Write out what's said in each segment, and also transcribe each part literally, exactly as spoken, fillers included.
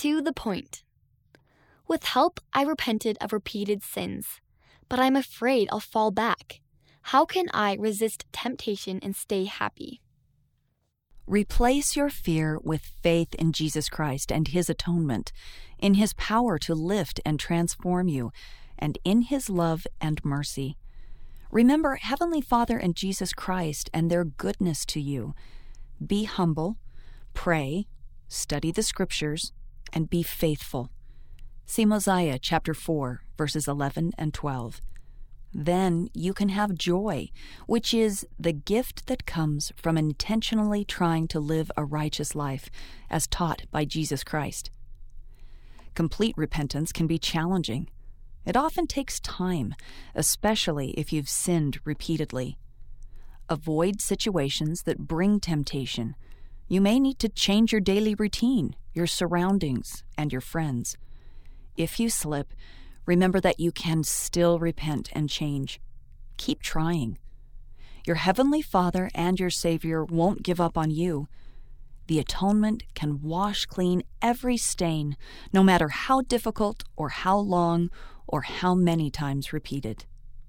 To the point. With help, I repented of repeated sins, but I'm afraid I'll fall back. How can I resist temptation and stay happy? Replace your fear with faith in Jesus Christ and His atonement, in His power to lift and transform you, and in His love and mercy. Remember Heavenly Father and Jesus Christ and their goodness to you. Be humble, pray, study the Scriptures, and be faithful. See Mosiah chapter four, verses eleven and twelve. Then you can have joy, which is the gift that comes from intentionally trying to live a righteous life, as taught by Jesus Christ. Complete repentance can be challenging. It often takes time, especially if you've sinned repeatedly. Avoid situations that bring temptation. You may need to change your daily routine, your surroundings, and your friends. If you slip, remember that you can still repent and change. Keep trying. Your Heavenly Father and your Savior won't give up on you. The atonement can wash clean every stain, no matter how difficult or how long or how many times repeated.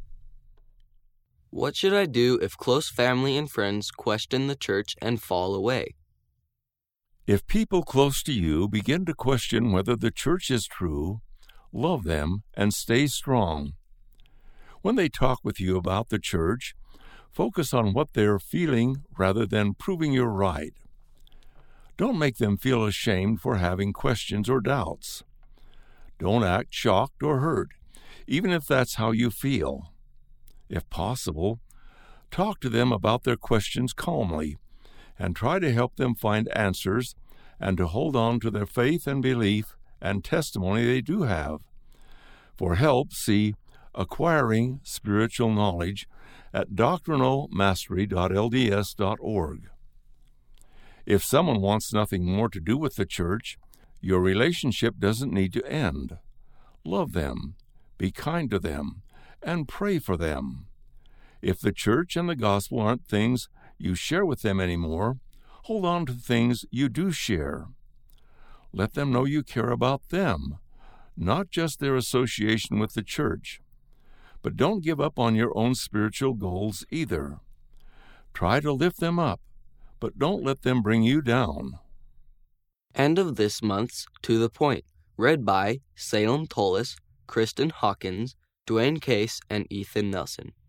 What should I do if close family and friends question the church and fall away? If people close to you begin to question whether the church is true, love them and stay strong. When they talk with you about the church, focus on what they're feeling rather than proving you're right. Don't make them feel ashamed for having questions or doubts. Don't act shocked or hurt, even if that's how you feel. If possible, talk to them about their questions calmly and try to help them find answers and to hold on to their faith and belief and testimony they do have. For help, see Acquiring Spiritual Knowledge at doctrinal mastery dot l d s dot org. If someone wants nothing more to do with the church, your relationship doesn't need to end. Love them, be kind to them, and pray for them. If the church and the gospel aren't things you share with them anymore, hold on to things you do share. Let them know you care about them, not just their association with the church. But don't give up on your own spiritual goals either. Try to lift them up, but don't let them bring you down. End of this month's To the Point, read by Salem Tullis, Kristen Hawkins, Dwayne Case, and Ethan Nelson.